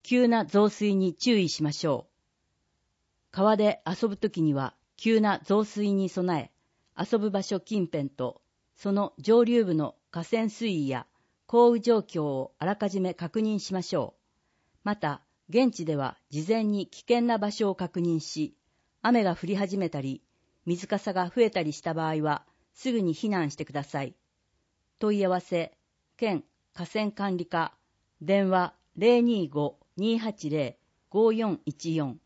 急な増水に注意しましょう。川で遊ぶときには急な増水に備え、遊ぶ場所近辺とその上流部の河川水位や降雨状況をあらかじめ確認しましょう。また、現地では事前に危険な場所を確認し、雨が降り始めたり、水かさが増えたりした場合は、すぐに避難してください。問い合わせ、県河川管理課、電話 025-280-5414